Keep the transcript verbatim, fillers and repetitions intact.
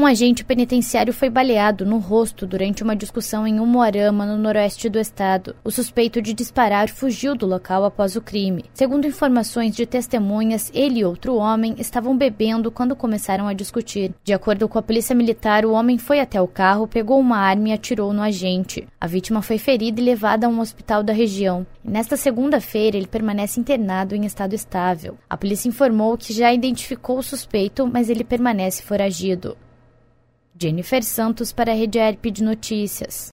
Um agente penitenciário foi baleado no rosto durante uma discussão em Umuarama, no noroeste do estado. O suspeito de disparar fugiu do local após o crime. Segundo informações de testemunhas, ele e outro homem estavam bebendo quando começaram a discutir. De acordo com a polícia militar, o homem foi até o carro, pegou uma arma e atirou no agente. A vítima foi ferida e levada a um hospital da região. E nesta segunda-feira, ele permanece internado em estado estável. A polícia informou que já identificou o suspeito, mas ele permanece foragido. Jennifer Santos para a Rede A R P de Notícias.